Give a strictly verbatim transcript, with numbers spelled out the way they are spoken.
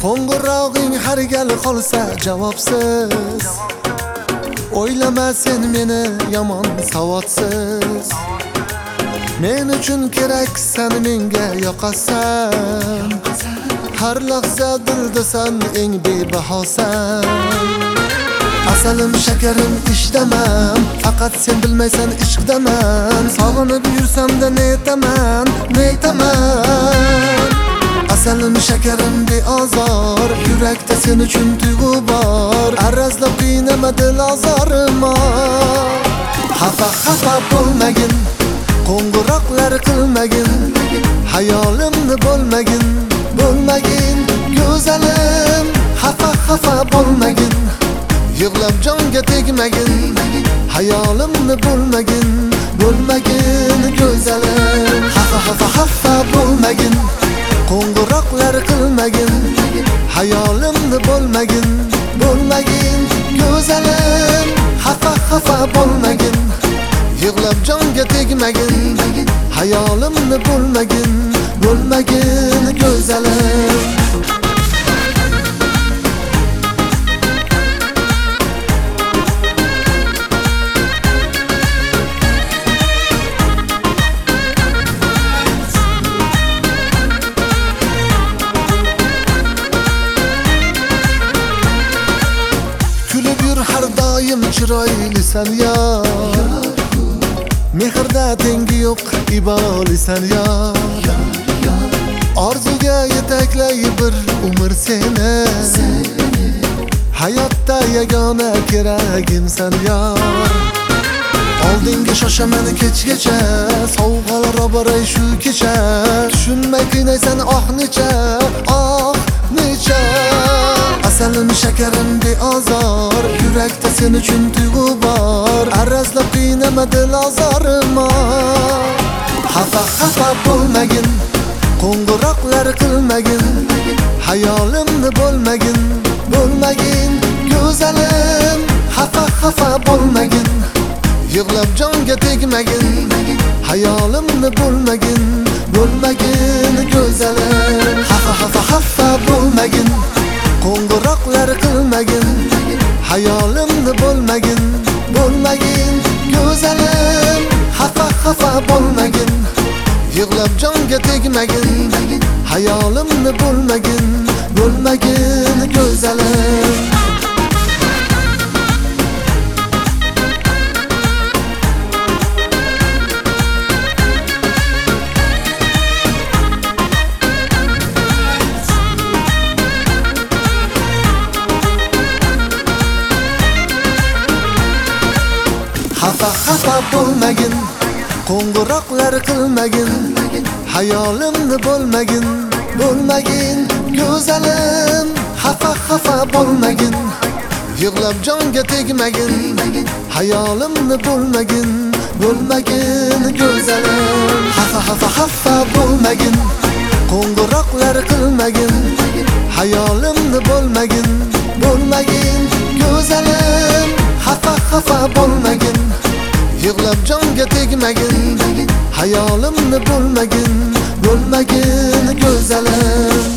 Qo'ng'irog'ing har gal qolsa javobsiz. O'ylama sen meni yomon savodsiz. Men uchun keraksan, menga yoqasan. Har lahza dildasan, eng bebahosan. Asalim shakarim ishdaman, faqat sen bilmaysan ishqdaman. Sog'inib yursam-da netaman, netaman. Asalim shakarim beozor, yurakda sen uchun tuyg'u bor. Arazlab qiynama dil ozorima. Xafa xafa bo'lmagin, qo'ng'iroqlar qilmagin. Hayolimni bo'lmagin, bo'lmagin go'zalim. Xafa xafa bo'lmagin, yig'lab jonga tegmagin. Hayolimni bo'lmagin, bo'lmagin go'zalim. Xafa xafa xafa bo'lmagin, qo'ng'iroqlar qilmagin. Hayolimni bo'lmagin, bo'lmagin go'zalim. Xafa xafa bo'lmagin, yig'lab jonga tegmagin. Hayolimni bo'lmagin, bo'lmagin go'zalim. Kulib yur har doim chiroylisan yor. Mehrda tengi yo'q ibolisan yor. Orzuga yetaklay bir umr seni. Hayotda yagona keragimsan yor. Oldinga shoshaman kechgacha, sovg'alar oboray shu kecha. Tushunmay qiynaysan oh necha, oh necha. Asalim shakarim beozor, yurakda sen uchun tuyg'u bor. Arazlab qiynama dil ozorima. Xafa xafa bo'lmagin, qo'ng'iroqlar qilmagin. Hayolimni bo'lmagin, bo'lmagin go'zalim. Xafa xafa bo'lmagin, yig'lab jonga tegmagin. Hayolimni bo'lmagin, bo'lmagin go'zalim. Xafa xafa xafa bo'lmagin, qo'ng'iroqlar qilmagin. Hayolimni bo'lmagin, bo'lmagin go'zalim. Xafa xafa bo'lmagin, yig'lab jonga tegmagin. Hayolimni bo'lmagin, bo'lmagin go'zalim. Xafa xafa bo'lmagin, qo'ng'iroqlar qilmagin. Hayolimni bo'lmagin, bo'lmagin go'zalim. Xafa xafa bo'lmagin, yig'lab jonga tegmagin. Hayolimni bo'lmagin, bo'lmagin go'zalim. Xafa xafa xafa bo'lmagin, qo'ng'iroqlar qilmagin. Hayolimni bo'lmagin, bo'lmagin go'zalim. Xafa xafa bo'lmagin, yig'lab jonga tegmagin. Hayolimni bo'lmagin, bo'lmagin go'zalim.